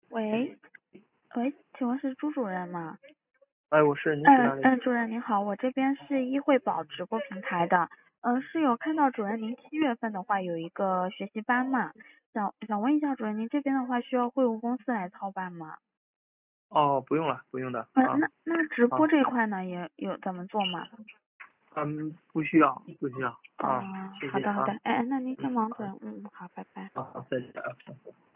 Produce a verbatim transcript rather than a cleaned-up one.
喂，喂，请问是朱主任吗？ 哎，我是，您是哪里？ 嗯嗯，主任您好，我这边是一惠宝直播平台的，呃，是有看到主任您七月份的话有一个学习班嘛，想想问一下主任，您这边的话需要会务公司来操办吗？ 哦，不用了，不用的呃， 啊那那直播啊， 这一块呢，也有怎么做吗？ 嗯，不需要，不需要哦， 啊，谢谢啊， 好的好的，哎，那您嗯， 先忙着， 好， 嗯，好，拜拜。 好，再见啊。